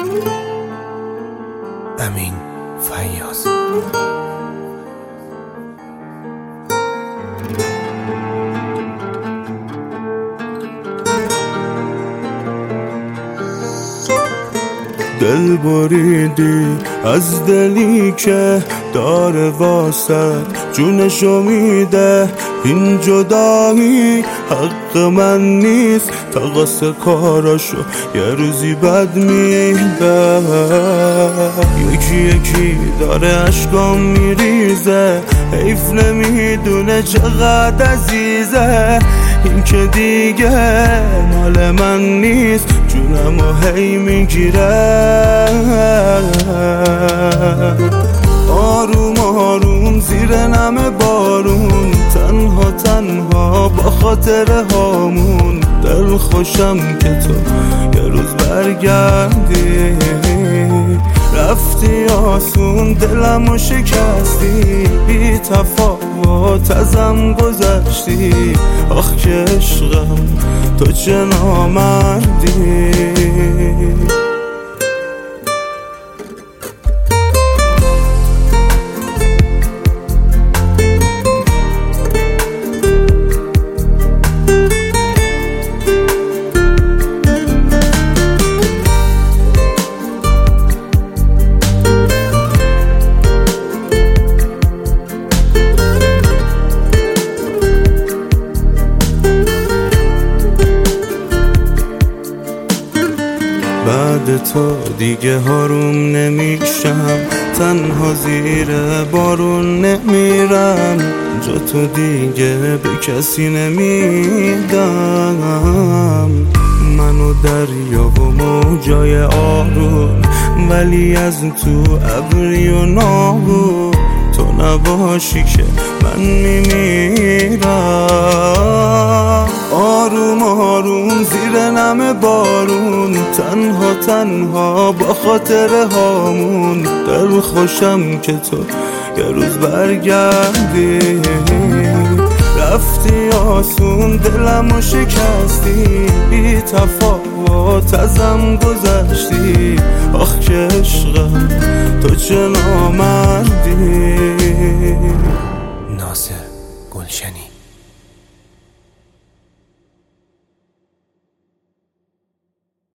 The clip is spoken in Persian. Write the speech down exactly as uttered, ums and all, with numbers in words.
امین فیاض. دل بریدی از دلی که داره واسه جونشو میده، این جدایی حق من نیست، تقاس کاراشو یه روزی بد میده. یکی یکی داره عشقام میریزه، حیف نمیدونه چقدر عزیزه، این که دیگه مال من نیست، جونمو هی میگیره. آروم آروم زیر نم بارون، تنها تنها با خاطر هامون، دل خوشم که تو یه روز برگردی. رفتی آسون دلمو شکستی، بی تفاوت ازم گذشتی، آخ که عشقم تو چه نامردی. بعد تو دیگه هاروم نمیشم، تنها زیر بارون نمیرم، جا تو دیگه به کسی نمیدم. منو دریا و موجای آروم، ولی از تو ابری و ناهو، تو نباشی که من میمیرم. آروم آروم زیر نم بارون، تنها تنها با خاطر هامون، دل خوشم که تو یه روز برگردی. رفتی آسون دلمو شکستی، بی تفاوت ازم گذشتی، آخ که عشقم تو چه نامردی. ناصر گلشنی.